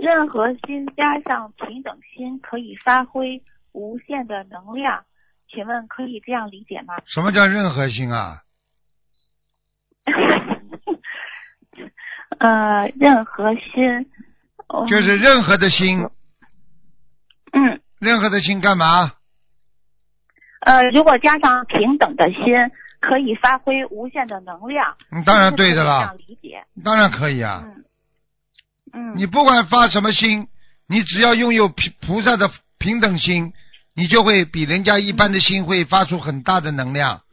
任何心加上平等心可以发挥无限的能量，请问可以这样理解吗？ 什么叫任何心啊？ 任何心， 就是任何的心。任何的心干嘛？ 如果加上平等的心，可以发挥无限的能量。 当然对的了。 这样理解。 当然可以啊。你不管发什么心，你只要拥有菩萨的平等心，你就会比人家一般的心会发出很大的能量。